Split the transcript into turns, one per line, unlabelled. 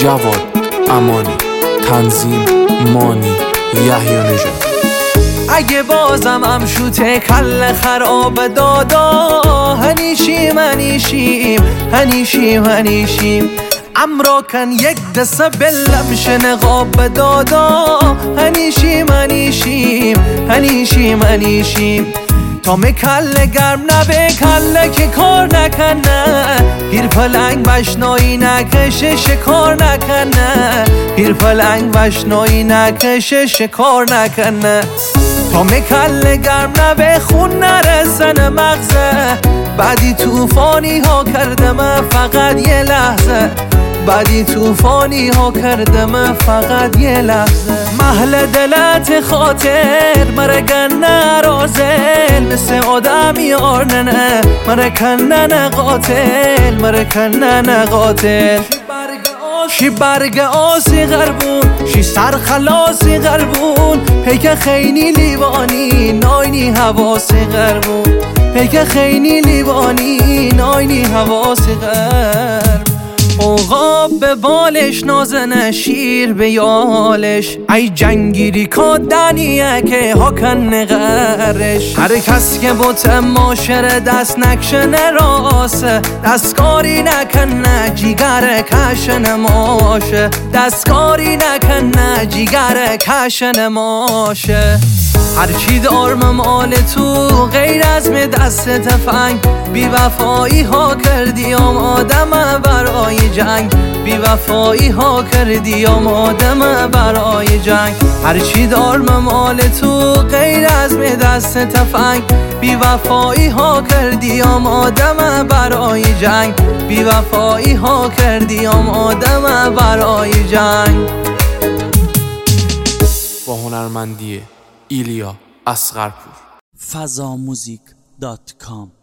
جواد امانی، تنظیم مانی یحیی نژاد.
اگه بازم شوته کل خراب دادا، هنیشیم امرا کن یک دسته بلم شنقاب دادا، هنیشیم تا می کله گرم نبه کله که کار نکنه، پیر پلنگ بشنایی نکشه شکار نکنه، پیر پلنگ بشنایی نکشه شکار نکنه. تا می کله گرم نبه خون نرسن مغزه، بعدی توفانی ها کردم فقط یه لحظه، بعدی توفانی ها کردم فقط یه لحظه. محل دلت خاطر مرگن رازل، مثل آدمی آرننه مرکنن قاتل. شی برگ آسی غربون، شی سرخلاسی غربون، پیک خیلی لیوانی ناینی حواسی غربون، پیک خیلی لیوانی ناینی حواسی غرب. عقاب به بالش نازنه شیر به یالش، ای جنگیری کادنیه که هاکن نغرش. هر کس که بوت ماشره دست نکشنه راسه، دستکاری نکنه جیگر کشن ماشه، دستکاری نکنه جیگر کشن ماشه. هرچی دارم مال تو غیر از می دست تفنگ، بی وفایی ها کردی آمادم برای جنگ، بی وفایی ها کردی آمادم برای جنگ. هرچی دارم مال تو غیر از می دست تفنگ، بی وفایی ها کردی آمادم برای جنگ، بی وفایی ها کردی آمادم برای جنگ.
با هنرمندی ایلیا اصغرپور.
fazamuzik.com